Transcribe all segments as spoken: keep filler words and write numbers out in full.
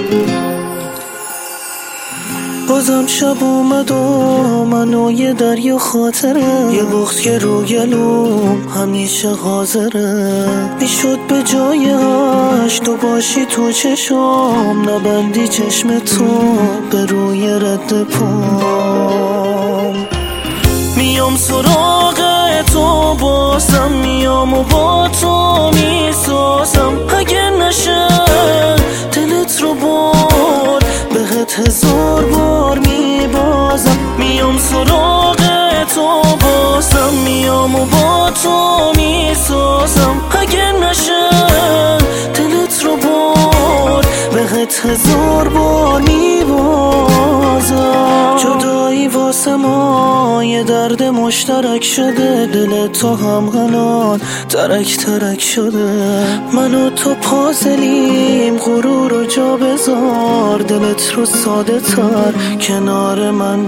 بازم شب اومد و منو یه دریا خاطره، یه بخت که رو گلوم همیشه حاضره. میشد به جای هاش تو باشی تو چشم، نبندی چشم تو به روی رد پام. میام سراغ تو بازم، میام و با تو میسازم. اگه نشه دلت رو برد بهت هزار بار میبازم. میام سراغ تو بازم، میام و با تو میسازم. اگه نشه دلت رو برد بهت هزار بار میبازم. جدایی واسه ما یه درد مشترک شده، دل تو هم الان ترک ترک شده. من و تو پازلیم، غرور رو جا بذار، دلت رو ساده تر کنار من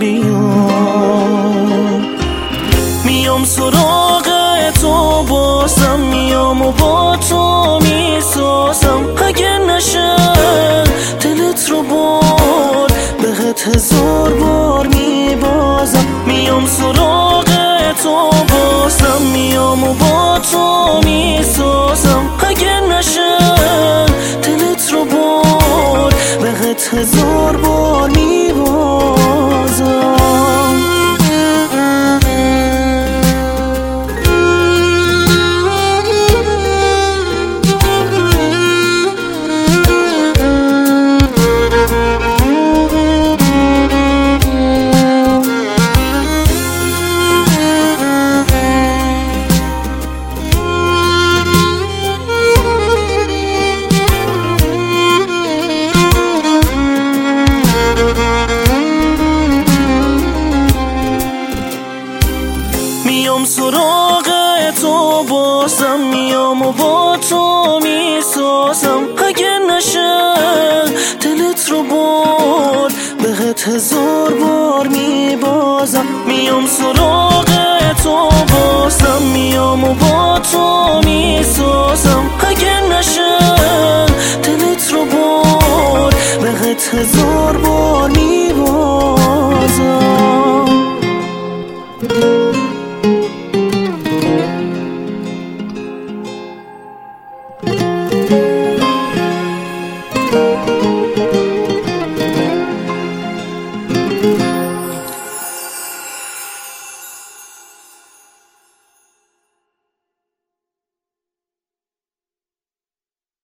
بیام. میام سراغ تو بازم، میام و با تو میسازم. اگه نشه دلت رو برد بهت هزار بار میبازم. میام سراغ تو بازم، میام و با تو میسازم. اگه نشه دلت رو برد بهت هزار بار میبازم. میام سراغ تو بازم، میام و با تو میسازم. اگه نشه دلت رو برد بهت هزار بار میبازم. میام سراغ تو بازم، میام و با تو میسازم. اگه نشه دلت رو برد بهت هزار بار میبازم.